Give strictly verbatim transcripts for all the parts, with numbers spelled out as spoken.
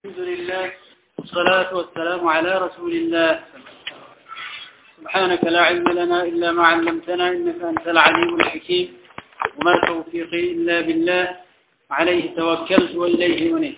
الحمد لله والصلاة والسلام على رسول الله. سبحانك لا علم لنا إلا ما علمتنا إنك أنت العليم الحكيم، وما توفيقي إلا بالله، عليه توكلت وإليه منيب.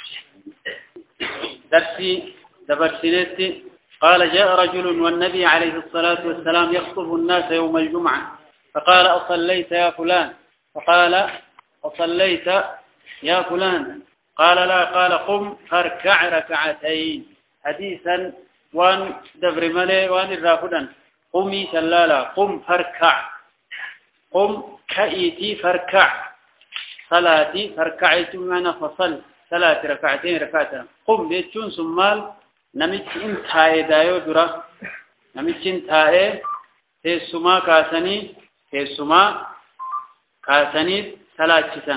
درسي دبرسنتي. قال جاء رجل والنبي عليه الصلاة والسلام يخطب الناس يوم الجمعة، فقال أصليت يا فلان؟ فقال أصليت يا فلان؟ قال لا. قال قم فاركع ركعتين. حديثا وان دبر ملي وان الرافدا قمي سلالا. قم فاركع. قم كأيتي فاركع. صلاتي فاركعت معنا فصل ثلاث ركعتين ركعتين. قم بيتشون سمال نمت انتهاء دايو درا نمت انتهاء تيسما كاسني تيسما كاسني ثلاثة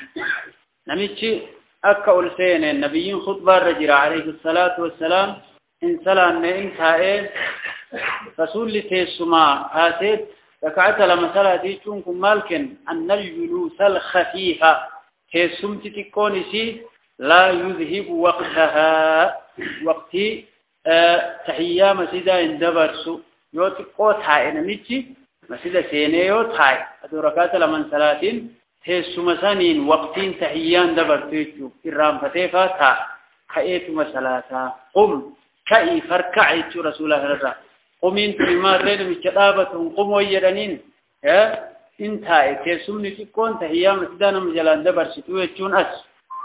نمت أكا ألسين النبي خطبة الرجل عليه الصلاة والسلام إن سلام انتهاء رسول تيسما كاسيت ركعت لما صلاتي تشونكم مالكن أن الجلوس الخفيفة تيسم تتكونسي لا يذهب وقتها وقتي أه تحيا مسيدا اندبرسو يوتي قوتها نمتي مسيدا سيني يوتها أدو ركعت لما صلاتين تيسم سنين وقتين تحيا اندبرسو إرام فتيفا تا كأيت مسلاتا قم كأي فركعت رسول الله قمين تلمارين مجتابة قم ويرانين ها انتهى تيسمني تكون تحيا مسيدا نمجلان دبرسو يتشون أس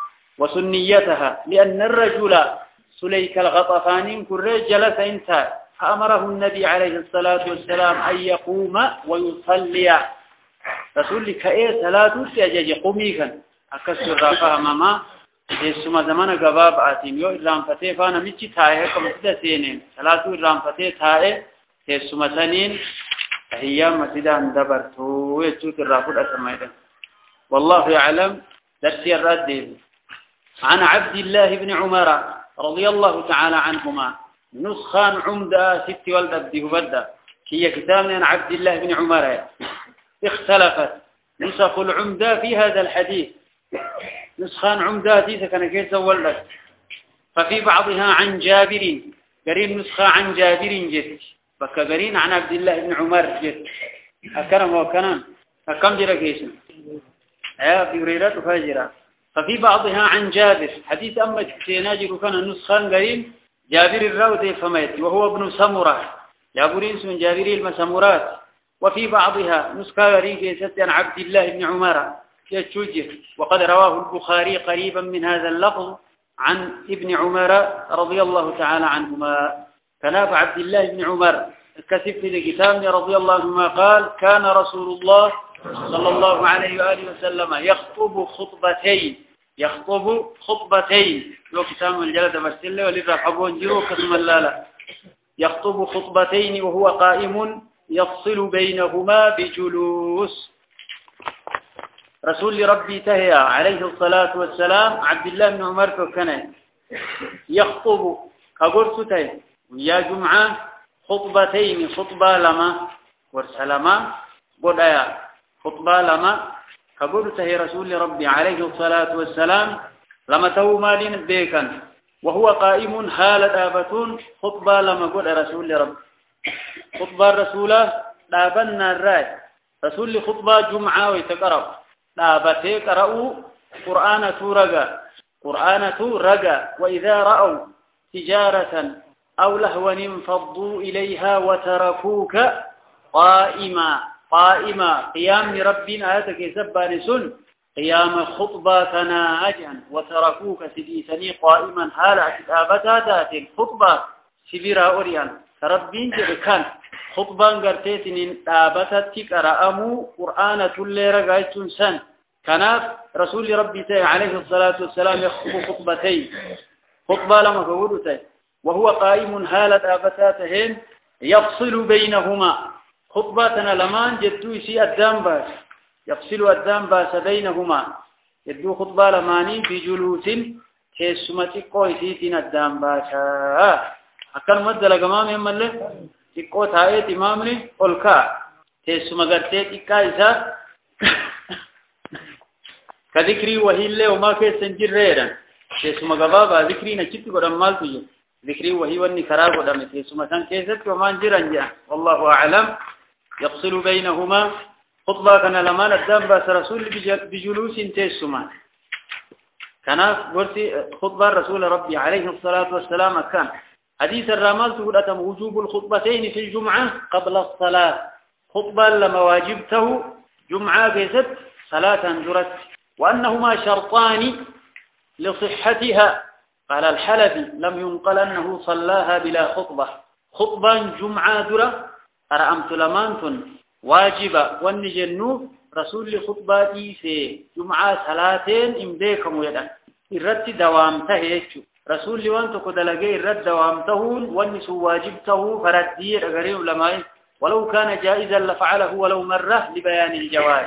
وسنيتها لأن الرجل سليك الغطفانين كره جلس انت فأمره النبي عليه الصلاة والسلام أن يقوم ويصلي. رسول لك ايه صلاة سيجي قوميكا أكسر رافها ماما يسمى زمان قباب آتين يو إرام فتيه فانا ميشي تايه كمسيدة سينين صلاة إرام فتيه تايه يسمى سنين هي مسيدة اندبرتو يجوك الرافود أسمائدا. والله يعلم درسي الرد عن عبد الله بن عمر رضي الله تعالى عنهما نسخان عمدة ست والد بدأ هي كتاب عن عبد الله بن عمر اختلفت نسخ العمدة في هذا الحديث. نسخان عمدة تيسا كان كيسا ولد ففي بعضها عن جابر قرين نسخة عن جابر جد بك قرين عن عبد الله بن عمر جد أكرم وكنان أكم جرى كيسا في ريرات وفاجرات. ففي بعضها عن جابر حديث أما سيناجر كان نسخان قرين جابر الراوي فميت وهو ابن سمرة جابرين من جابر المسمرات. وفي بعضها نسخة قرين كيست عن عبد الله بن عمر كيتشوجه وقد رواه البخاري قريبا من هذا اللفظ عن ابن عمر رضي الله تعالى عنهما. كناف عبد الله بن عمر كتب في كتابه رضي الله عنهما قال كان رسول الله صلى الله عليه وآله وسلم يخطب خطبتين يخطب خطبتين لو كتاب الجلد مرسله ولذا حبون جرو كسم اللالا يخطب خطبتين وهو قائم يفصل بينهما بجلوس. رسول ربي تهيا عليه الصلاة والسلام عبد الله بن عمر كان يخطب كقرص تهي يا جمعة خطبتين خطبة لما ورسلما قد خطبة لما كقول تهي رسول ربي عليه الصلاة والسلام لما تو مالين بيكا وهو قائم حال دابتون خطبة لما قول رسول ربي خطبة رسوله دابنا الراي رسول خطبة جمعة ويتقرب دابته قرأوا قرآن رقا قرآن رقا وإذا رأوا تجارة أو لهوا انفضوا إليها وتركوك قائما قائما قيام ربنا آتك سبان سن قيام خطبة تناجا وتركوك سديسني قائما حال كتابتا ذات الخطبة سبيرا أوريان ربين جركان خطبة قرتين آبتت كرأمو قرآن تولي رقايتون سن كناف رسول ربي عليه الصلاة والسلام يخطب خطبتين خطبة لما فقولتين وهو قائم حالة آبتاتهن يفصل بينهما خطباتنا لمان جدو يسي الدام باس يفصل الدام باس بينهما جدو خطبة لماني بجلوس كيسمتي قويسيتين الدام باسا أكان مد لقمام يمال له تقو تايت إمامني قلقا كيسما قرتيت إكايسا كذكري وهي اللي وما كيسن جريرا تسمى غبابا ذكري نجيت قدام مال تجي ذكري وهي واني كرا قدام تسمى كان كيست ومان جرانجا والله أعلم يفصل بينهما خطبة كان لما ندام باس رسول بجلوس تسمى كان قلت خطبة رسول ربي عليه الصلاة والسلام كان حديث الرمال تقول أتم وجوب الخطبتين في الجمعة قبل الصلاة خطبة لما واجبته جمعة كيست صلاة درت وأنهما شرطان لصحتها قال الحلبي لم ينقل أنه صلاها بلا خطبة خطبة جمعة درة أرأمت لمانت واجبة والنجنوب رسول خطبة إيسي جمعة صلاتين إمديكم يدا الرد دوامته يجو رسول وانتو كدلقي الرد دوامته والنسو واجبته فردير أغريب لما ولو كان جائزا لفعله ولو مرة لبيان الجواز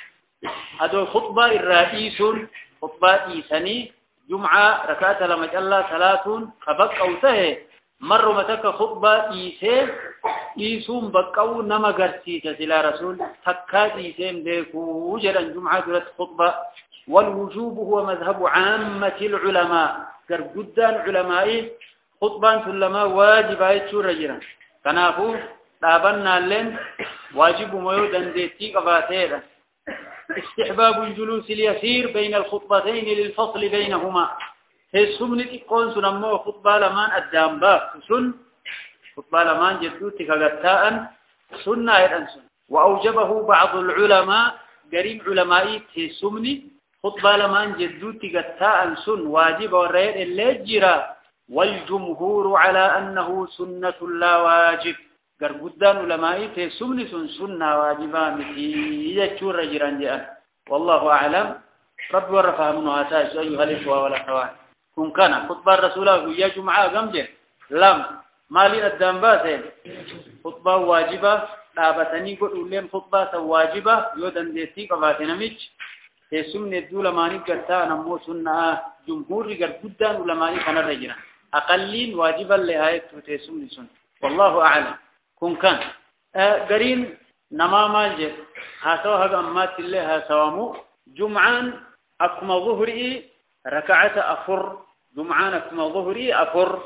هذا الخطبة الرئيس خطبة إيساني جمعة ركعت لما جل ثلاثون فبقوا سه مر متك خطبة إيسان إيسون بقوا نما قرسيت سلا رسول تكاد إيسان بيكو جرا جمعة جرت خطبة والوجوب هو مذهب عامة العلماء كرجدان علماء خطبان العلماء واجبات شو رجلا كنافو تابنا لين واجب ميودن ديتي قباتيرا استحباب الجلوس اليسير بين الخطبتين للفصل بينهما هي سمنة قون سنمو خطبة لمان الدامبا سن خطبة لمان جدوتك غتاء سنة الأنسن وأوجبه بعض العلماء قريب علمائي هي سمنة خطبة لمان جدوتك غتاء سن واجب ورئير الليجرة والجمهور على أنه سنة لا واجب قرقدان علمائي في سمن سن سنة واجبا مثي يجور رجران جاء والله أعلم رب ورفع منه أساس أيها الإخوة والأخوات كن كان خطبة الرسول يا جمعة قمجة لم مالي الدنبات خطبة واجبة لابتني قد أولين خطبة واجبة يودن ديتي قباتنا ميج في سمن الدولة ماني قرتا نمو سنة جمهور قرقدان علمائي كان رجران أقلين واجبا لهاية في سمن سن والله أعلم كن كان قرين نما مالجه هاسوها قمات الله هاسوامو جمعان أكما ظهري ركعة أفر جمعان أكما ظهري أفر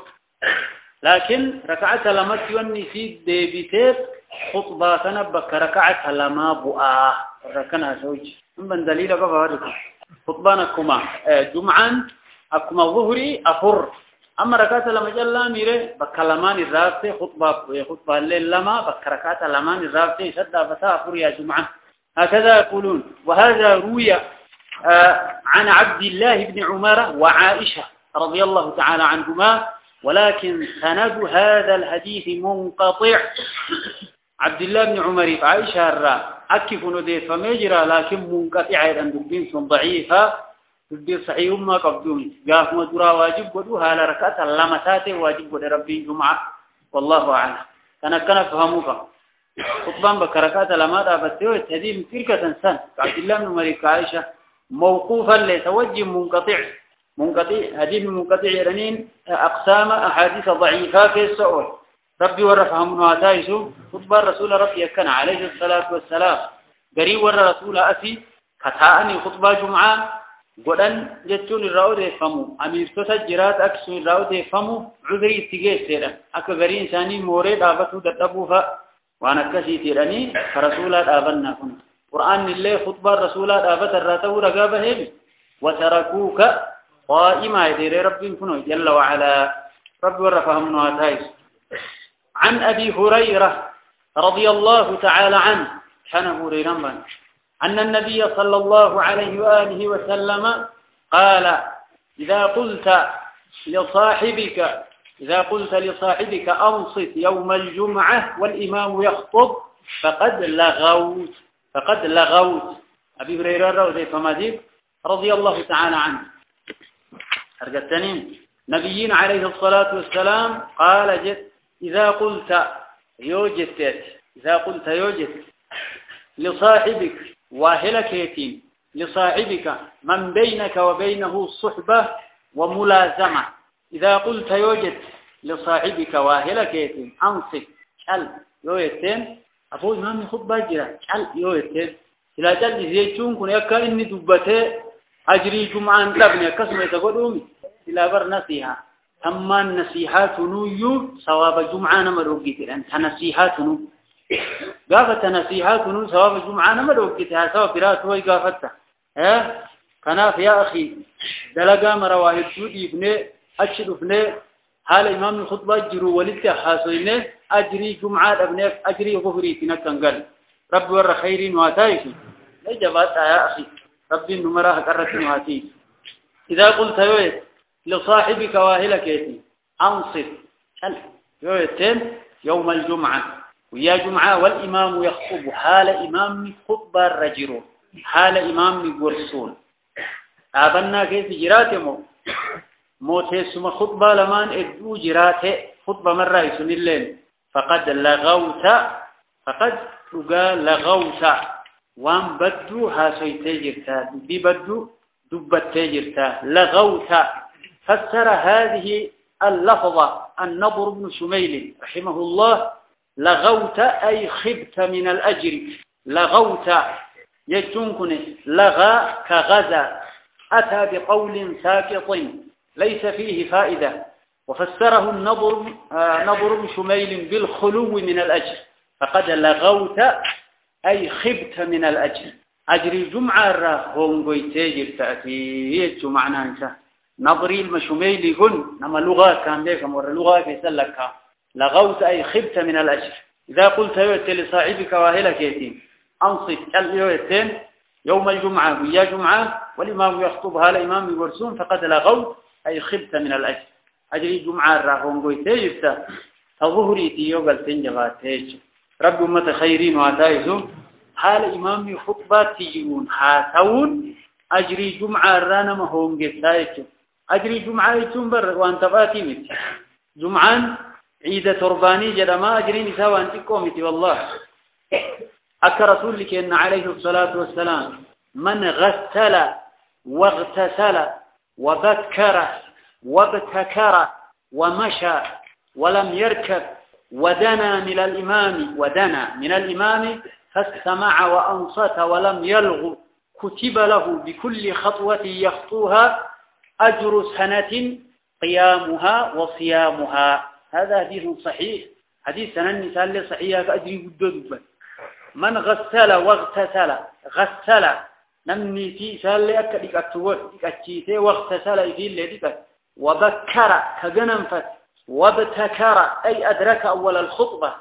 لكن ركعة لما تيوني في ديبيتير خطبة تنبك ركعة لما بؤاه ركنها سوج من دليل قفارك خطبان أكما جمعان أكما ظهري أفر أما ركعت لما جل ميره بكلمان الرافع خطبة خطبة الليل لما بكركعت لمان الرافع شد فتاة فريا جمعة هكذا يقولون وهذا روي عن عبد الله بن عمر وعائشة رضي الله تعالى عنهما ولكن سند هذا الحديث منقطع عبد الله بن عمر وعائشة الرا أكيف ندي فمجرى لكن منقطع أيضا دبين ضعيفة تدير صحيح ما قبضوني قاف مدرا واجب ودوها على ركعة اللامتات واجب ود ربي جمعة والله أعلم كان كان فهموك خطبان بكركات لما دابتوا التهديد تلك إنسان عبد الله بن مالك عائشة موقوفا لتوجه منقطع منقطع حديث منقطع يرنين أقسام أحاديث ضعيفة في السؤال ربي ورفهم واتايسو خطبان رسول ربي كان عليه الصلاة والسلام قريب ور رسول أسي كتاءني خطبة جمعة قدن جتون الرأود يفهموا أمير تسجرات أكسون الرأود يفهموا عذري اتجاه سيرا أكا غري إنساني مورد آبتو دتبوها وانا كسي تيراني فرسولات آبنا كنا قرآن الله خطبة رسولات آبت الراتو رقابة هبي وتركوك قائمة يدير ربي كنا جل وعلا رب ورفهم نواتايس عن أبي هريرة رضي الله تعالى عنه كان هريرا بنا أن النبي صلى الله عليه وآله وسلم قال إذا قلت لصاحبك إذا قلت لصاحبك أنصت يوم الجمعة والإمام يخطب فقد لغوت فقد لغوت أبي هريرة رضي فماذيب رضي الله تعالى عنه أرجع التنين نبيين عليه الصلاة والسلام قال جد إذا قلت يوجد إذا قلت يوجد لصاحبك واهلكيتين لصاحبك من بينك وبينه الصحبة وملازمة إذا قلت يوجد لصاحبك واهلكيتين أنصت شل يوجدين أقول ما خطبة جرا شل يوجدين إلا جل زيتون كن يكا إني دبته أجري جمعان لابن يكسم يتقدومي سلابر نصيحة أما النصيحات نويو ثواب جمعة نمروقيت لأن تنصيحات نو قافت نصيحات نو ثواب جمعة نمروقيتها ثواب برات هو قافتها ها كناف يا أخي دلقا مرواهد جودي ابني أشد ابني حال إمام الخطبة جرو ولدك حاصلين أجري جمعة ابني أجري ظهري في نكنقل رب ور خيرين واتايك لجبات يا أخي ربي النمرة كرت واتيك إذا قلت يويت لصاحبك واهلك يتي أنصت يويتين يوم الجمعة ويا جمعة والإمام يخطب حال إمام خطبة الرجل حال إمام ورسول أبنا كيف جراتمو موتي سما خطبة لمان ادو جراته خطبة مرة يسن الليل فقد لغوت فقد تقال لغوت وان بدو هاسويتي جرتا ببدو دبتي جرتا لغوت فسر هذه اللفظة النضر بن شميل رحمه الله لغوت أي خبت من الأجر لغوت يجتنكني لغى كغزى أتى بقول ساقط ليس فيه فائدة وفسره النضر آه نضر بن شميل بالخلو من الأجر فقد لغوت أي خبت من الأجر أجر الجمعة راهم قيتاجر تأتي معنى انسان نظري المشميل هن نما لغة كان ذيك مر لغة كيسلك لغوت أي خبت من الأجر إذا قلت يوت لصاحبك واهلك يتيم أنصت اليوتين يوم الجمعة ويا جمعة والإمام يخطبها الإمام يورسون فقد لغوت أي خبت من الأجر أجر الجمعة راهم قيتاجر فظهري تيوغل تنجغاتيج رب أمة خيرين واتايزون حال إمام خطبات تجيون حاسون أجري جمعة رانا ما هم قتايك أجري جمعة يتنبر وأنت فاتمت جمعان عيد ترباني جدما أجري نساء وأنت قومتي والله أكا رسول لك أن عليه الصلاة والسلام من غسل واغتسل وبكر وابتكر ومشى ولم يركب ودنا من الإمام ودنا من الإمام فاستمع وأنصت ولم يلغ كتب له بكل خطوة يخطوها أجر سنة قيامها وصيامها هذا حديث صحيح حديث سنة النساء صحيح كأجري بدود من غسل واغتسل غسل نمني في سال أكدك أكتوت أكتيته واغتسل في الليل وبكر كجننفت وابتكر أي أدرك أول الخطبة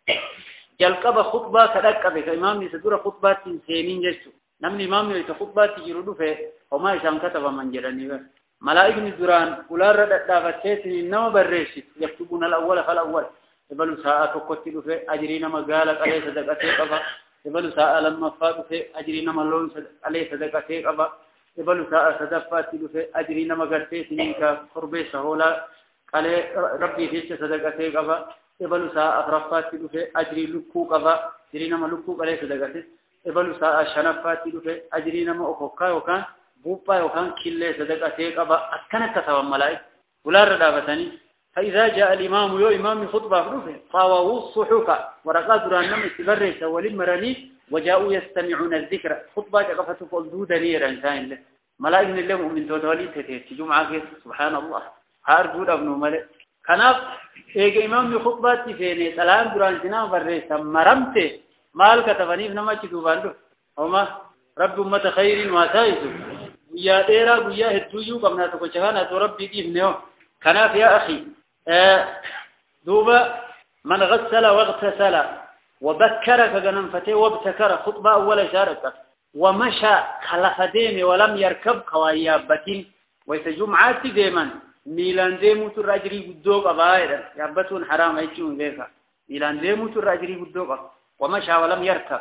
جلقب خطبة كذلك إمام يسدور خطبات سينين جسو نمني إمام يسدور خطبات يجرده فيه وما يسان كتب من جلني ملائك الدران كلا ردت دافتين إنما بريشت يكتبون الأول فالأول يبلو ساعة تقتل فيه أجرين مقالك عليه صدقاتي قبا يبلو ساعة لما فاق فيه أجرين ملون عليه صدقاتي قبا يبلو ساعة صدفات فيه أجرين مقرتين منك قربي سهولا عليه ربي فيش صدقاتي قبا يبلو ساعة أفرفات فيه أجري لكو قبا أجرين ما لكو عليه صدقاتي يبلو ساعة شنفات فيه أجرين ما أخوكا وكان بوبا وكان كله صدقاتي قبا أتكنت سوى الملائك ولا ردافتني فإذا جاء الإمام يو إمام خطبة فروفه فاووا الصحوف ورقات درانم استبرس وللمراني وجاءوا يستمعون الذكر خطبة قفة فالدودة نيرا إنسان له ملائك من الله من توتالي تتيت جمعة سبحان الله هارجود ابن ملك كناف إيجا إمام خطبة تفيني سلام دران سنام فرسا مرمته مال كتفني بنما كتوبان وما رب أمة خير واسائسه ويا ديرا ويا هدويو قمنا تكوشهانا ربي ديبنيو كناف يا أخي آه دوبا من غسل واغتسل وبكر كجننفته وابتكر خطبة أول شارك ومشى خلف ديمي ولم يركب قوايابتين ويتجمعات ديما ميلان ديمو تراجري قدوك أبايدا يابتون حرام أيتون ذيكا ميلان ديمو تراجري قدوك ومشى ولم يركب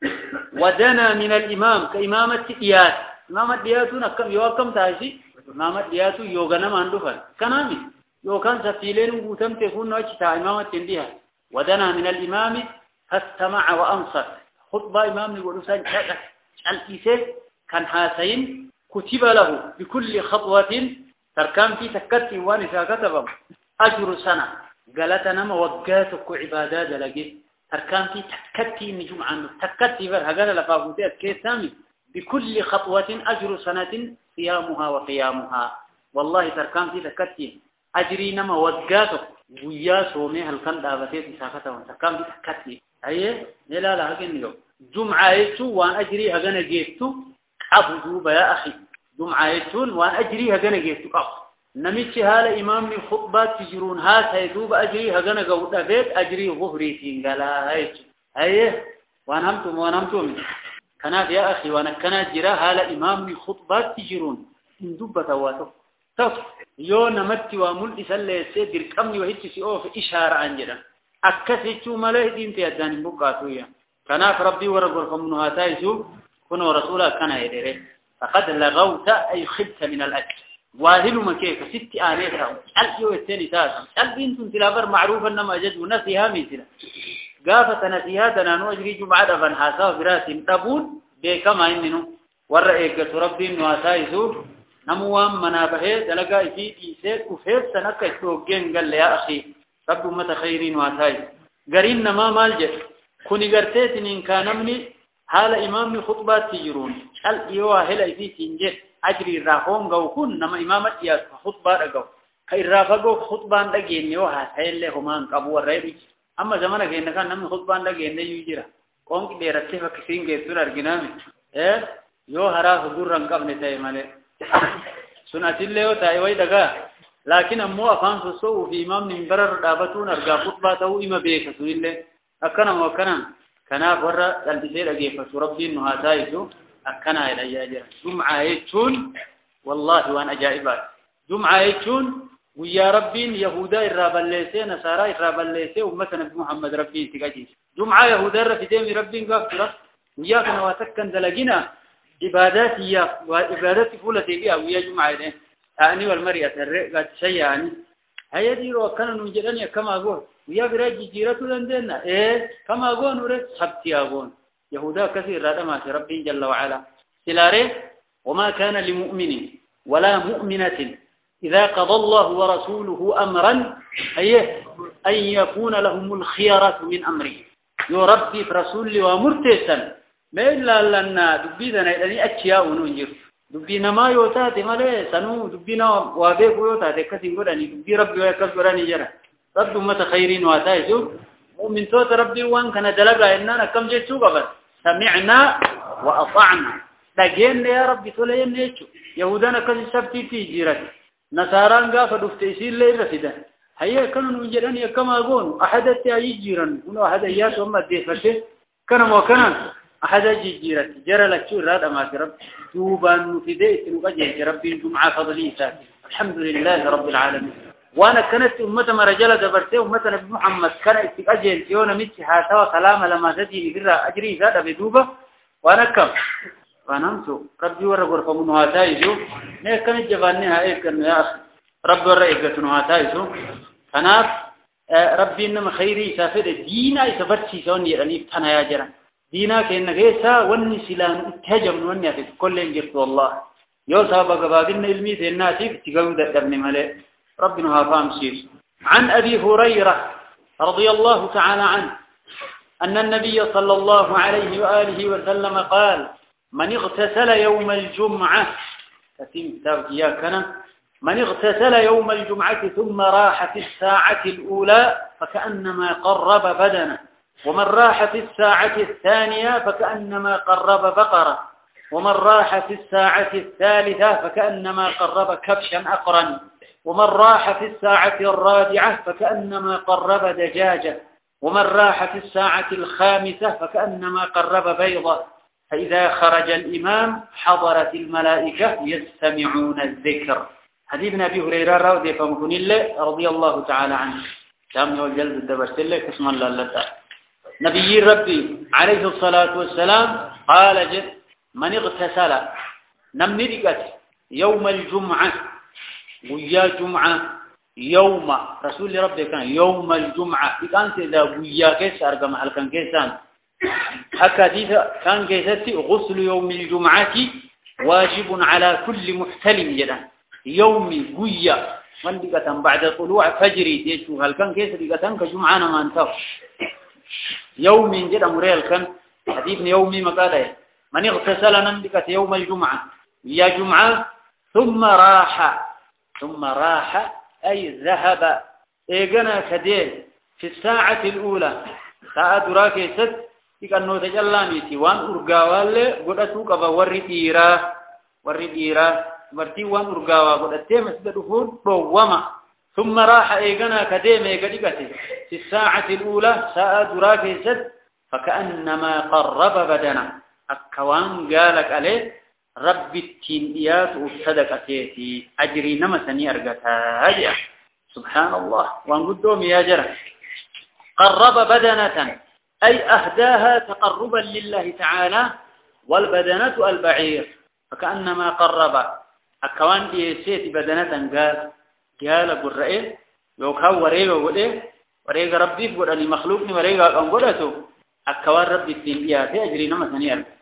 ودنا من الإمام كإمامة ديات إمامة دياتون أكم يوكم تاشي إمامة دياتو يوغنم عندفن كنامي يوكان سفيلين وقوتم تكون نوشتا إمامة تنديها ودنا من الإمام فاستمع وأنصت خطبة إمام نقول شاكا الإيسي كان حاسين كتب له بكل خطوة تركان في تكتي وانسا كتبه أجر سنة قالتنا موقاتك عبادات لقي تركان في تكتي نجوم عنه تكتي فرها قال لفاقوتات كيف سامي بكل خطوة أجر سنة صيامها وقيامها والله تركان في تكتين أجري نما وقاته ويا سومي هل كان دابتي ساكته تركان في تكتين أيه لا لا هكين يوم جمعة يتو وان أجري هجنا جيتو أبو يا أخي جمعة يتون وان أجري هجنا جيتو أب نمشي هذا إمام من خطبات تجرون هذا يدوب أجري هجنا جودا بيت أجري ظهري تينجلا هاي أيه وان همتم وان همتم كنات يا أخي وانا كنات جرا هذا إمام من خطبات تجرون ندوب تواتو تف يو نمتي وامل إسألة سيدر كمني وهيتي سيوف إشارة عنجرا أكسيتو ملاه دين تيادان بقاتويا كناف ربي ورقل فمنها تايسو كنوا رسولا كان يدره فقد لغوت أي خبت من الأجر واهل مكيك ست آليتها اليو الثاني تاسم البنت تلابر معروفا نما جد ونسيها مثلا قافة نسيهاتنا نوجري جمعة فانحاسا فراس تبون بكما إننو ورأيك ربي نواسايسو نموام منابهي دلقا إتي إيسير كفير سنكا إتوقين قال يا أخي رب أمة خيرين واسايس قرين نما مالجد كوني قرتيت إن كان مني حال إمام خطبات تجرون الإيوه هلا إذي تنجد أجري الرافون قو كن نما إمامة ياس خطبات قو كي الرافقو خطبان لقين يوها هيل لهمان قبو الرئيب أما زمانك إن كان نمي خطبان لقين يجيرا قونك بيرتفا كسين كيسور أرقنامي إيه يوها راف درن قبل تايمالي سنة الليو تايوي دقا لكن أمو أفان سسو في إمام نمبرر دابتون أرقا خطباته إما بيك سويلي أكنا وكنا كنا برا تلبسير أجيب فربي إنه هاتايزو أكنا إلى جاجر جمعة يتون والله وأنا جائبات جمعة يتون ويا ربي يهودا الراب الليسي نصارى الراب الليسي ومثلا محمد ربي تجاجي جمعة يهودا رفيدين ربي قافرة ويا كنا واتكن دلجنا عبادات يا وعبادات فولة بيها ويا جمعة ده أني والمرية الرئة شيء يعني هيا دي رو كنا نوجدني كما أقول ويا براجي جيرتو لندنا إيه كما أقول نور سبتي أقول يهودا كثير هذا ما ربي جل وعلا سلاره وما كان لمؤمن ولا مؤمنة إذا قضى الله ورسوله أمرا أيه أن يكون لهم الخيارة من أمره يا ربي برسول ومرتسا ما إلا لنا دبينا إلى أشياء وننجر دبينا ما يوتاتي ما ليه سنو دبينا وابيك يوتاتي كثير قراني دبي ربي ويكسراني جرا رب أمة خيرين واتايزو مؤمن توت ربي وان كان دلقا إننا كم جيتشو قبل سمعنا وأطعنا لقين يا ربي تولين يجو يهودانا كذي سبتي في جيرات نصاران قافة دفتيسين لي رفدا هيا كانوا نجران كما أقول أحدث أي جيران هنا أحد أيات وما ديفته كان وكان أحد أي جيرات جرى لك شو راد أما رب دوبا نفديت نقجي ربي الجمعة فضلي ساكي الحمد لله رب العالمين وانا كانت امتنا رجاله دبرته امتنا نبي محمد كان استجاجل يونا متي حاسوا كلام لما تجي يقرا اجري زاد بدوبه وانا كم فنمتو ربي ورغور فمن هاتايزو ما كان جباني هاي كان يا اخي رب ورغتن هاتايزو انا ربي انما خيري سافر دينا يثبتي سون يعني انا يا جرا دينا كان غيسا وني سلام تهجم وني في كل انجرت والله يو صاحب غبابين علمي الناس تيغو دبني ملئ ربنا هافام سير عن أبي هريرة رضي الله تعالى عنه أن النبي صلى الله عليه وآله وسلم قال من اغتسل يوم الجمعة من اغتسل يوم الجمعة ثم راح في الساعة الأولى فكأنما قرب بدنه ومن راح في الساعة الثانية فكأنما قرب بقرة ومن راح في الساعة الثالثة فكأنما قرب كبشا أقرن ومن راح في الساعة الرابعة فكأنما قرب دجاجة ومن راح في الساعة الخامسة فكأنما قرب بيضة فإذا خرج الإمام حضرت الملائكة يستمعون الذكر حديث ابن أبي هريرة رضي الله رضي الله تعالى عنه كامل والجلد الدبرس الله قسم الله لله نبي ربي عليه الصلاة والسلام قال جد من اغتسل نمنرقت يوم الجمعة ويا جمعة يوم رسول ربي كان يوم الجمعة كان إذا ويا كيس أرقم هل كان كيسان حكاديث كان كيستي غسل يوم الجمعة واجب على كل محتلم جدا يوم ويا من بقى بعد طلوع فجري تيشو هل كان كيس بقى كجمعة ما انتف يوم جدا مريل كان حديث يومي مقاله من اغتسل نبقى يوم الجمعة يا جمعة ثم راح ثم راح أي ذهب إيقنا كديل في الساعة الأولى ساعة دراكي ست إيقانو تجلانيتي وان أرقاوالي قدتوك بوري إيرا وري إيرا مرتي وان أرقاوا قدتي مسجد دخول بوما ثم راح إيقنا كديل إيقاديكتي في الساعة الأولى ساعة دراكي ست فكأنما قرب بدنا الكوان قالك عليه رب التنبيات والصدقتي أجري نمسني أرقتها سبحان الله وانقدهم يا جرى قرب بدنة أي أهداها تقربا لله تعالى والبدنة البعير فكأنما قرب الكوان يسيت بدنة قال قال قرئه يوكاو وريغا وقده وريغا ربي فقدني مخلوقني وريغا أنقلته الكوان رب التنبيات أجري نمسني أرقتها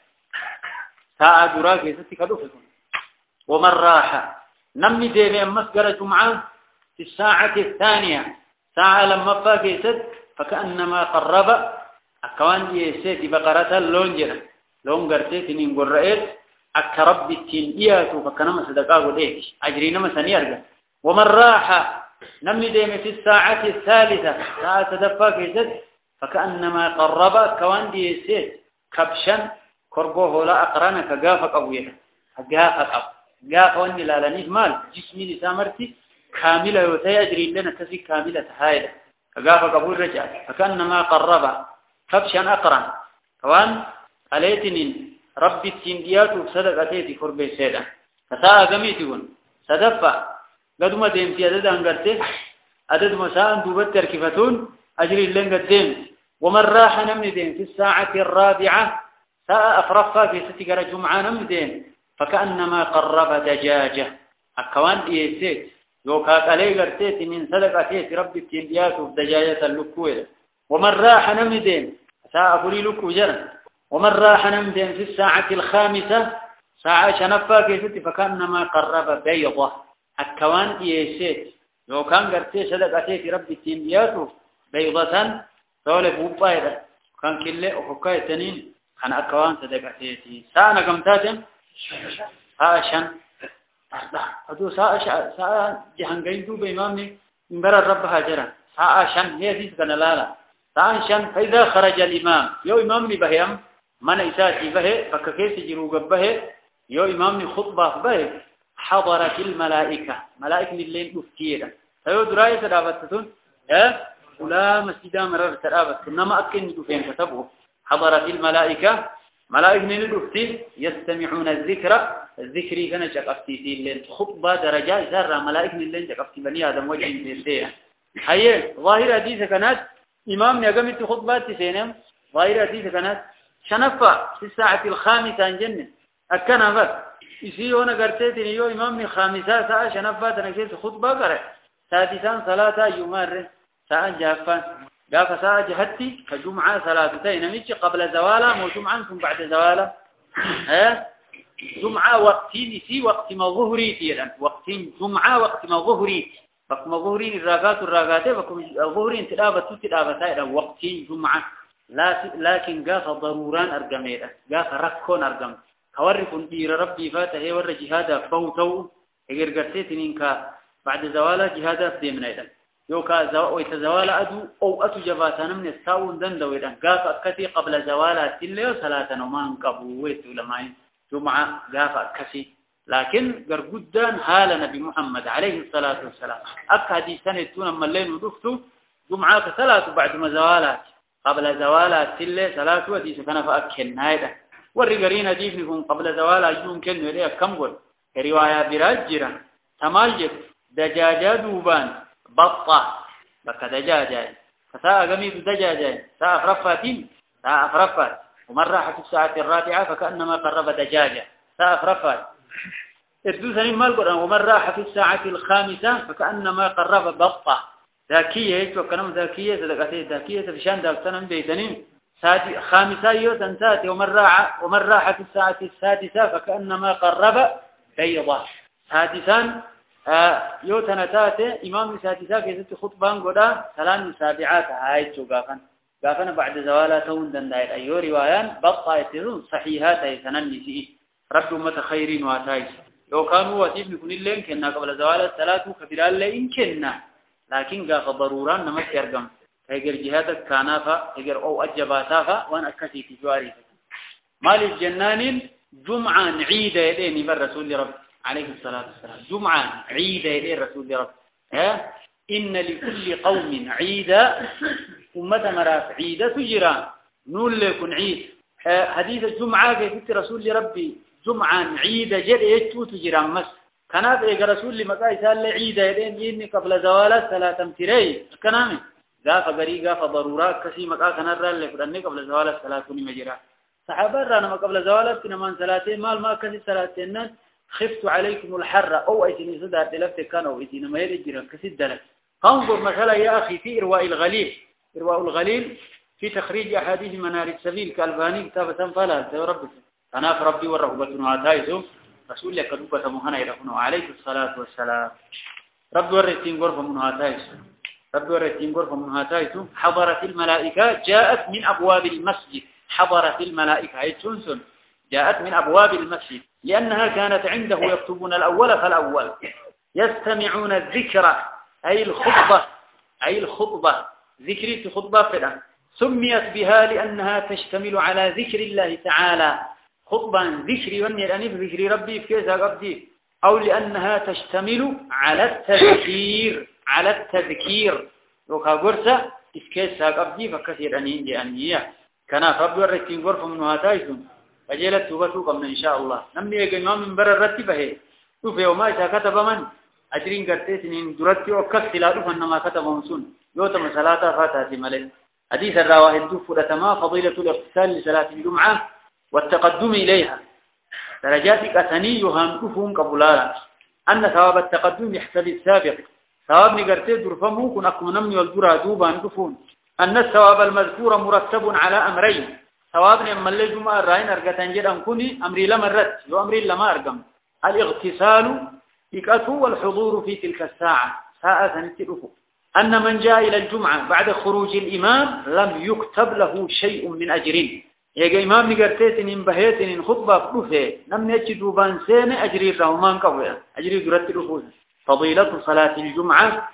ساعة دراكي ستكدوفكم ومن راح نمي ديبي مسجر جمعة في الساعة الثانية ساعة لما فاكي ست فكأنما قرب أكوان يسيتي بقرة اللونجرة لونجرتي تنين قرأت أكرب التنبيات فكنما صدقاه ليك أجرينما سنيرجع ومن راح نمي ديبي في الساعة الثالثة ساعة تدفاكي ست فكأنما قرب أكوان يسيت كبشا كربوه لا أقرانك قافك أبويك قافك أب قاف واني لا لنيك مال جسمي لسامرتي كاملة وتيجري لنا كسي كاملة هايلة قافك أبو الرجال فكأنما قرب كبشا أقران كوان عليتنين ربي التنبيات وصدق أتيتي كربي سيدا فساء قميتون صدفة قدما ديمتي عدد أنقرته عدد مساء دوبت تركفتون أجري لنا قدام ومن راح نمني دين في الساعة الرابعة ساء أفرفا في ستقر جمعة نمدين فكأنما قرب دجاجة أكوان إيسيت يوكاك علي قرتيت من صدقاتيت ربي التنبيات دجاجة اللكوية ومن راح نمدين ساء أقولي لكو جرى ومن راح نمدين في الساعة الخامسة ساعة شنفا في ست فكأنما قرب بيضة أكوان إيسيت يوكان قرتيت صدقاتيت ربي التنبيات بيضة طولة بوبايدة كان كله أفكاية تنين أنا أكوان صدقاتي ساعة كم تاتم ساعة شن هذا ساعة ساعة جهان قيدو بإمامي من برا الرب هاجرا ساعة شن هي ذي سكنا لالا ساعة شن فإذا خرج الإمام يو إمامي بهيم من إساتي به فككيس جروق به يو إمامي خطبة به حضرت الملائكة ملائكة من اللين أفتيرا فيو دراية ترابطتون اه ولا مسجدا مرر ترابط إنما أكن دفين كتبه حضرت الملائكة ملائكة من الأفتي يستمعون الذكر الذكري كان شقفتي في الليل خطبة درجات ذرة ملائكة من الليل شقفتي بني آدم وجه بيسيها هي ظاهرة حديثة كانت إمام يقمت خطبات سينم ظاهرة حديثة كانت شنفة في الساعة الخامسة عن جنة أكنا بس يسيونا قرتيتني يو إمام من خامسة ساعة شنفة تنكيس خطبة قرأ سادسان صلاة يمار ساعة جافان قاف ساعة جهتي كجمعة ثلاثتين نمشي قبل زوالا مو جمعة ثم بعد زوالا ها جمعة وقتين سي وقت ما ظهري تيرا وقتين جمعة وقت ما ظهري وقت ما ظهري الراقات الراقات وقت ظهري تلابة تلابة سائرة وقتين جمعة لكن قاف ضروران أرقميرا قاف ركون أرقم كوركم دير ربي فاته ور جهادا فوتو اگر قرتين إنك بعد زوالا جهادا فديمنا إذا يوكا زوا يتزوال أدو أو أتو جباتنا من الساون دندويدا قاف أكتي قبل زوالات اللي وصلاة نومان قبويت ولماين جمعة قاف أكتي لكن قرقودان حال نبي محمد عليه الصلاة والسلام أكادي سنة تونا من الليل ودفتو جمعة كثلاث بعد ما زوالات قبل زوالات اللي صلاة ودي سكن فأكين هايدا والرقرين ديفنكم قبل زوالات يمكن وليه كم قل رواية براجرة تمالجب دجاجة دوبان بطة بك دجاجة فساء قميد دجاجة ساء أفرفاتين ساء أفرفات ومن راح في الساعة الرابعة فكأنما قرب دجاجة ساء أفرفات الدوثني ما القرآن ومن راح في الساعة الخامسة فكأنما قرب بطة ذاكية وكلام ذاكية صدقاتي ذاكية فشان دافتنا بيتنين سادي خامسة يوتن ساتي ومن راح ومن راح في الساعة السادسة فكأنما قرب بيضة سادسان يوتن تاتي إمام سادسة في ست خطبان قدا ثلاث سابعات هاي شوقافن قافن بعد زوالاتهم دندائر أيو روايان بطة يترون صحيحات يتنن نسيه رب أمة خيرين واتايس لو كانوا واتيب يكون اللين كنا قبل زوال الصلاة كبيرا لين كنا لكن قاف ضرورا نمت يرقم هيجر جهادك كانافا هيجر أو أجباتافا وأنا أكثي في جواري مال الجنان جمعة عيدة يدين بالرسول رب عليه الصلاة والسلام جمعة عيدة يدين رسول رب ها إن لكل قوم عيدة أمة مراف عيدة تجرى نول لكن عيد حديث الجمعة في رسول ربي جمعة عيدة جد يجتو تجرى مس كانت إيجا رسول لمكا يسال عيدة يدين يني قبل زوال الصلاة تمتري كنامي ذا فبريقا فضرورات كسي مكا كنرى لفرني قبل زوال الصلاة مجرى صحابة رانا قبل زوال الصلاة ثلاثين مال ما كسي ثلاثين خفت عليكم الحر أو أيتني صدر تلفت كانوا أيتني ما يرجع كسي دلك انظر مثلا يا أخي في إرواء الغليل إرواء الغليل في تخريج أحاديث منار السبيل كالباني كتابة فلا ربك أنا ربي والرغبة وعتايزه رسول لك كذوبة مهنا يرحمه عليه الصلاة والسلام ربي ورتين غرفة من هاتايز ربي ورتين غرفة من هاتايز حضرت الملائكة جاءت من أبواب المسجد حضرت الملائكة أي تنسن جاءت من أبواب المسجد لأنها كانت عنده يكتبون الأول فالأول يستمعون الذكر أي الخطبة أي الخطبة ذكري خطبة فلا سميت بها لأنها تشتمل على ذكر الله تعالى خطبة ذكري وأني الأنيف ذكري ربي في كيسا قبدي أو لأنها تشتمل على التذكير على التذكير وكا قرصة في كيسا قبدي فكثير أنين لأنية كان ربي ورتين غرفة من هاتايسون فجلت توبتكم إن شاء الله نمني يقيمون من برا رتبه شوف يوم إذا كتب من أجرين قرتين درتي وكس لا فإنما كتب منسون يوتم صلاة فاتها ملك حديث الرواه الدفر تما فضيلة الاغتسال لصلاة الجمعة والتقدم إليها درجاتك أثنيها كفهم قبلالا أن ثواب التقدم يحسب السابق ثواب نقرتي درفمه كن أكو نمني والدرى دوبا كفون أن الثواب المذكور مرتب على أمرين ثواب لما اللي جمعة الرأين أرقتان جدا كوني أمري لما الرد يو أمري لما أرقم الاغتسال إكاته والحضور في تلك الساعة ساعة نتلفه أن من جاء إلى الجمعة بعد خروج الإمام لم يكتب له شيء من أجرين يجي إمام نقرتين إن بهيتين إن خطبة بروفه لم يجدوا بانسين أجري رحمان قوي أجري درت الأخوة فضيلة صلاة الجمعة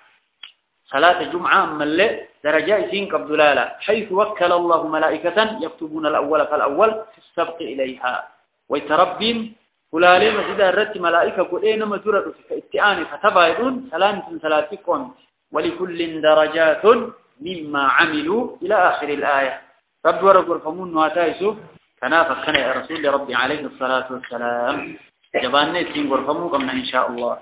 صلاة الجمعة ملء درجة سين كبدلالة حيث وكل الله ملائكة يكتبون الأول فالأول في السبق إليها ويتربين فلالي مسجد الرد ملائكة قلين مجرد في اتعان فتبايدون سلامة ثلاثكم ولكل درجات مما عملوا إلى آخر الآية رب ورقر فمون واتايسو كنافق كان يا رسول ربي عليه الصلاة والسلام جبان نسين قرفمو قمنا إن شاء الله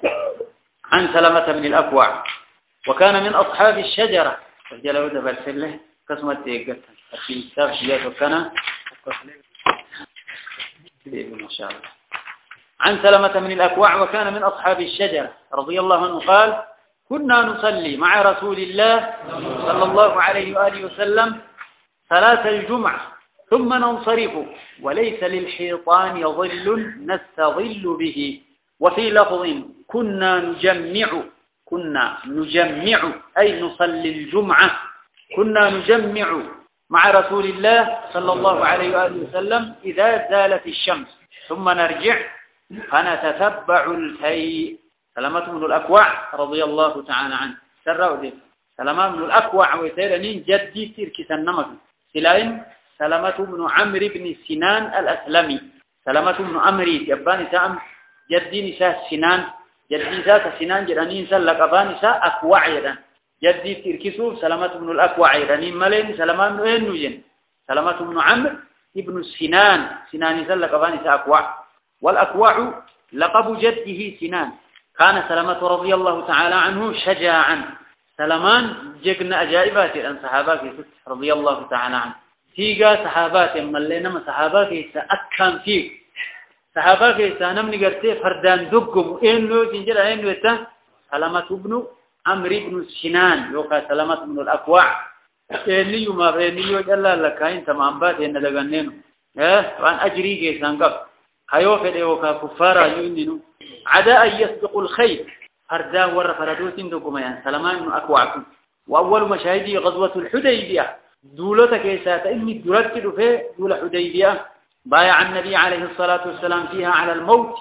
عن سلمة من الأكوع وكان من أصحاب الشجرة فجلوا دبال سله قسمة تيقت في الكتاب شيئات وكان ما شاء الله عن سلمة من الأكوع وكان من أصحاب الشجرة رضي الله عنه قال كنا نصلي مع رسول الله صلى الله عليه وآله وسلم صلاة الجمعة ثم ننصرف وليس للحيطان ظل نستظل به وفي لفظ كنا نجمع كنا نجمع أي نصلي الجمعة كنا نجمع مع رسول الله صلى الله عليه وآله وسلم إذا زالت الشمس ثم نرجع فنتتبع الفيء سلامة بن الأكوع رضي الله تعالى عنه سرعوا دي سلامة بن الأكوع ويتيرنين جدي تركي سنمك سلاين سلامة بن عمرو بن سنان الأسلمي سلامة بن عمرو يبان سام جدي نساء سنان جدي نساء سنان جرانين سلك أبان نساء أكوع يدان جدي تركي سلامة بن الأكوع يدانين ملين سلامة بن إنوجن سلامة بن عمرو ابن سنان سنان سلك أبان نساء أكوع والأكوع لقب جده سنان كان سلمة رضي الله تعالى عنه شجاعا سلمان جقنا أجائبات أن صحابات رضي الله تعالى عنه تيجا صحابات ملينا ما صحابات سأكان فيك صحابات سانم نقرتي فردان دقم إنه تنجل إنه إتا سلمة بن عمرو بن سنان يوكا سلمة بن الأكوع إني يوم أبني يوجل لك إن تمام بات إن لغنينه إيه وأن أجري كيسان قف هيوفد يوكا كفارا يؤمنوا عدا أن يسبق الخير فردان ور فردوت دقم يعني سلمان بن أكوعكم وأول مشاهدي غزوة الحديبية دولة كيسات إني دولت في دولة حديبية بايع النبي عليه الصلاة والسلام فيها على الموت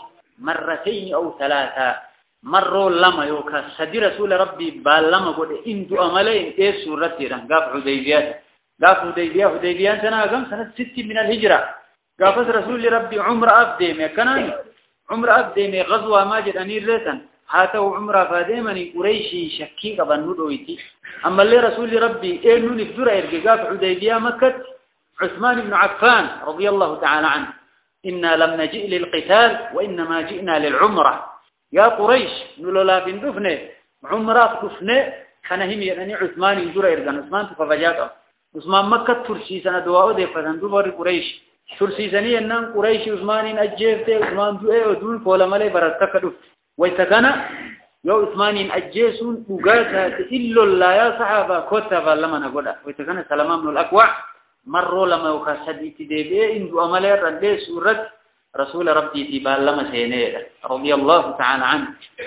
مرتين أو ثلاثة مروا لما يوكا سدي رسول ربي باللما قد إنتو أملين إيه سورة تيران قاف حديبيات قاف حديبيات حديبيات سنة أقام سنة ست من الهجرة قاف رسول ربي عمر أفديمي كناني عمر أفديمي غزوة ماجد أنير ليتن هاتوا عمر فاديمني قريشي شكيك بنودويتي أما اللي رسول ربي إيه نوني فدر إرقى قاف حديبيات مكة عثمان بن عفان رضي الله تعالى عنه إنا لم نجئ للقتال وإنما جئنا للعمرة يا قريش نلولا بندفنه عمره دفنه كان هم يعني عثمان ينظر إرجان عثمان تفجأك عثمان مكة ترسي سنة دواء ده فتندور قريش ترسي سنة إنهم قريش عثمان أجيبته عثمان دوء ودون فولا ملي برتكدف ويتكنا يا عثمان أجيسون وقالها إلا الله يا صحابة كتب لما نقوله ويتكنا سلمان بن الأكوع مروا لما يخسد تدبي إن دو أمله رد سورة رسول ربي تبال لما سينيه رضي الله تعالى عنه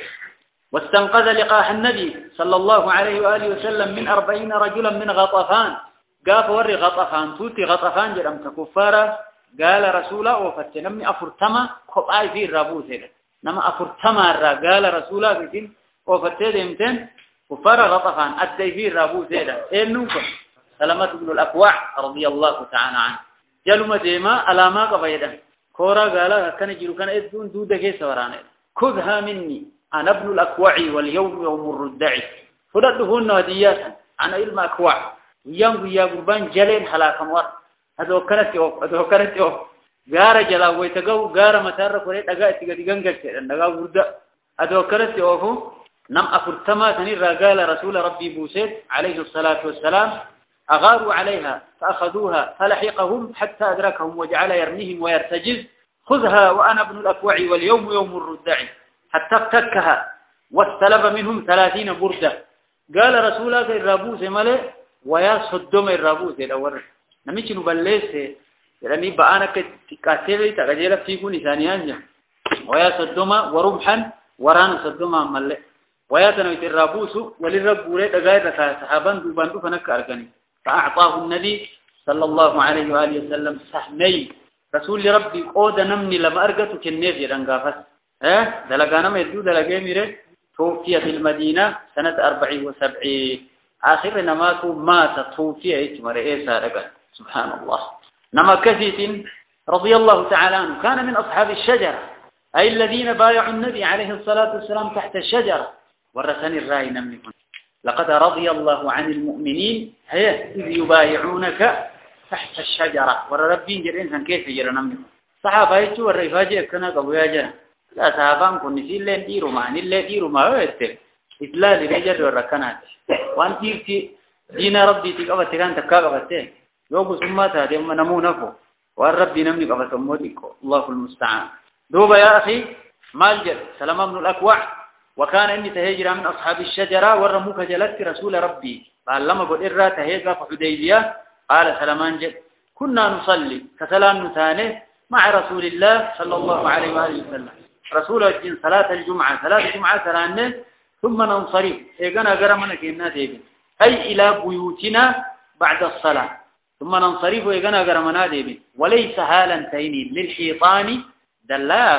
واستنقذ لقاح النبي صلى الله عليه وآله وسلم من أربعين رجلا من غطفان قاف وري غطفان توتي غطفان جرم كفارة قال رسوله وفتنمي أفرتما خبآي في الرابوس نما أفرتما قال رسوله بسين وفتد امتن كفارة غطفان أدي في الرابوس إيه نوكم سلامة بن الأكوع رضي الله تعالى عنه جلما ديما ألاما قبيدا كورا قالا كان يجلو كان إذن دودة كيسا ورانه خذها مني أنا ابن الأكوع واليوم يوم الردعي فردهن هدياتا أنا إلما أكوع ويام ويا قربان جلين حلاكا مور هذا كانت يوف هذا كانت يوف غارة جلا ويتقو غارة متارة قريت أقا اتقا تقنقل سيئا أقا ورد هذا كانت يوفو نم أفرتما تنير قال رسول ربي بوسيد عليه الصلاة والسلام أغاروا عليها فأخذوها فلحقهم حتى أدركهم وجعل يرميهم ويرتجز خذها وأنا ابن الأكوع واليوم يوم الردع حتى افتكها واستلب منهم ثلاثين بردة قال رسول الله الرابوس ملئ ويا صدوم الرابوس الأول نميش نبليس يعني بأنك كاتبي تغجل فيكم ثانيا ويا صدوم ورمحا ورانا صدوم ملئ ويا تنويت الرابوس وللرب وليت غير صحابان دوبان فنك أركني فأعطاه النبي صلى الله عليه وآله وسلم سحمي رسول ربي قود نمني لما أرقت كنيف يرنقافس اه دلقانا ما يدو دلقاء ميره توفي في المدينة سنة أربع وسبعين آخر نماتو مات توفي اتمر إيسا رقا سبحان الله نما كثيت رضي الله تعالى عنه كان من أصحاب الشجرة أي الذين بايعوا النبي عليه الصلاة والسلام تحت الشجرة ورثني الرأي نملكم لقد رضي الله عن المؤمنين هي إذ يبايعونك تحت الشجرة وربين جرين كيف يجرى نملكم صحابة يتو والرفاجئ كنا قبويا جرى لا صحابان كن نسيل لين ديروا ما نيل ديروا ما هو يستر إطلاع لرجال والركنات وان تيرتي دين ربي تقوى تكان تكاقى فتين يوم سمات هذه أما نمو نفو والرب نملك أفتموديكو الله المستعان دوبا يا أخي مالجر سلام بن الأكوع وكان إني تهجر من أصحاب الشجرة ورموك جلت رسول ربي فعلما قد إرى تهجر فحديبية قال سلمان جد كنا نصلي كسلام نتانه مع رسول الله صلى الله عليه وآله وسلم رسول الجن صلاة الجمعة صلاة الجمعة سلامنا ثم ننصرف إيقنا قرمنا كينا ديبين أي إلى بيوتنا بعد الصلاة ثم ننصرف إيقنا قرمنا ديبين وليس حالا تيني للحيطان دلاف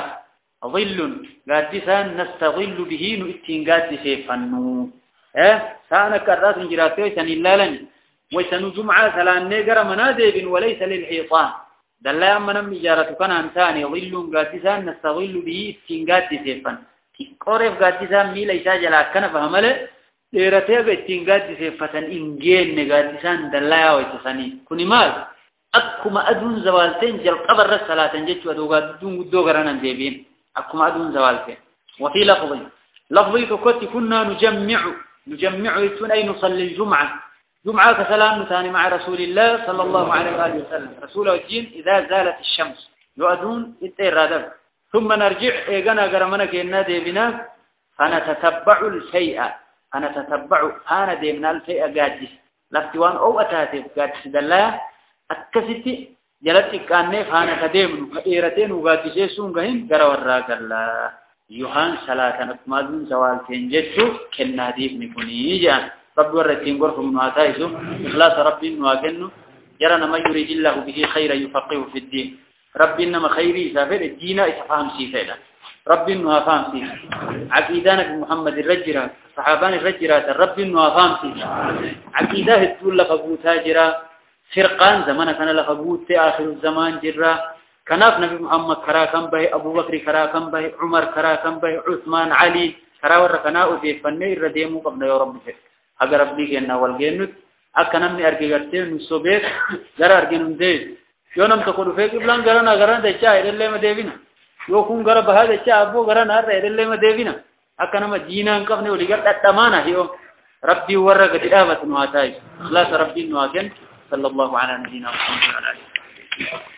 ظل قادسا نستظل به نؤتين قادسي فنو ها سانا كراس نجراتي ويسان اللالن ويسان جمعة سلامنا قرمنا ديبين وليس للحيطان دلا من مجارة كان انسان ظل قادسا نستظل به استنقاد سيفا قرف قادسا ميلا يساجل كان فهمله ديرتها استنقاد سيفا انجين قادسا دلا ويتساني كوني مال أكما أدون زوالتين جل قبر الصلاة جيت ودوغا دون دوغرانا ديبين أكما أدون زوالتين وفي لفظ لفظي كنت كنا نجمع نجمع يتون أي نصلي الجمعة جمعة كسلام ثاني مع رسول الله صلى الله عليه وآله وسلم رسول الدين إذا زالت الشمس يؤذون التيرادب ثم نرجع إيقنا قرمنا كينا ديبنا فنتتبع الفيئة أنا تتبع أنا ديبنا الفيئة قادس لافتوان أو أتاتي قادس دلا أتكسيتي جلتي كاني فانا تديبن فإيرتين وقادسي سونغهين قروا الراك الله يوهان صلاة أكمالون سوالتين جدو كنا ديبني كوني جان رب ورتين غرفهم نواتايسو إخلاص ربي نواقنو جرنا ما يريد الله به خيرا يفقه في الدين ربي إنما خيري سافر الدين إسفهم سيفيدا رب نوافام سي عقيدانا بمحمد الرجرات صحابان الرجرات رب نوافام سي عقيده تقول لخبو تاجرا فرقان زمان كان لخبو في آخر الزمان جرا كناف نبي محمد كرا كم به أبو بكر كرا كم به عمر كرا كم به عثمان علي كرا وركنا وفي فني رديمو قبل يا رب أجر ربي كنا والجنود أكنا من أرجعتين نسوبك جرا أرجعون ده يوم تقول فيك بلان جرا نجرا ده شيء إدلله ما ديفينا يوكون جرا بهذا الشيء أبو جرا نار إدلله ما ديفينا أكنا ما جينا أنكم نقول تمانا هيو ربي ورّا كتير نواتاي لا ربي نواكن صلى الله على نبينا محمد وعلى آله